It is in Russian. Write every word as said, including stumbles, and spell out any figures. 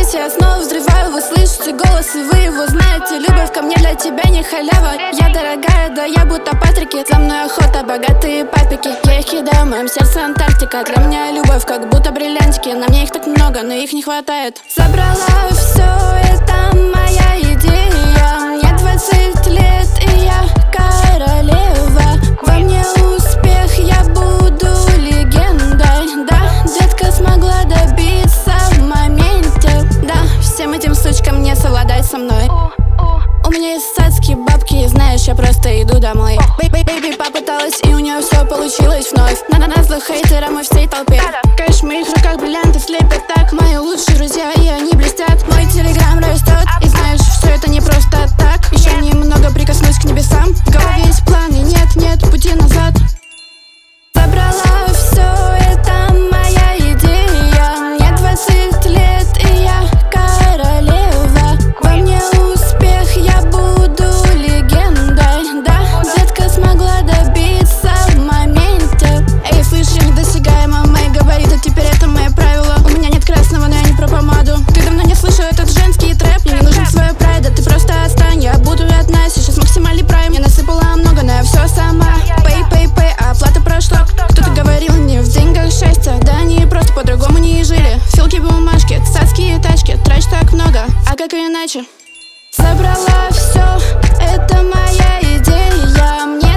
Сейчас я снова взрываю, вы слышите голос, и вы его знаете. Любовь ко мне для тебя не халява. Я дорогая, да я будто Патрики. За мной охота, богатые папики. Я их кидаю, в моем сердце Антарктика. Для меня любовь как будто бриллиантики. На мне их так много, но их не хватает. Забрала все, это моя идея. Мне двадцать лет, и я королева. Во мне успех, я буду легендой. Да, детка смогла добиться в моменте. Да, всем этим сучкам не совладать со мной. У меня есть садские бабки, знаешь, я просто иду домой. Бэйби попыталась, и у нее все получилось вновь. На нас злых хейтеров мы всей толпе. Кэш в моих руках, бриллианты слепят так. Мои лучшие друзья, и они блестят. Мой телеграм растет, и знаешь, все это не просто так. Еще немного прикоснусь к небесам. В голове есть планы, нет, нет пути назад. Забрала все, это моя идея. Мне двадцать лет, и я королева. Во мне успех, я буду легендой. Да, детка смогла добиться в моменте. Эй, слышь, я недосягаема, мои габариты, теперь это мои правила. У меня нет красного, но я не про помаду. Ты давно не слышал этот женский трэп. Мне не нужен свой прайд, ты просто отстань. Я буду одна, сейчас максимальный прайм. Я насыпала много, но я все сама. Пэй, пэй, пэй, а оплата про что? Кто-то говорил, не в деньгах счастье. Да они просто по-другому не жили. Филки, бумажки, царские тачки. Трачь так много, а как и иначе? Забрала все, это моя идея. Мне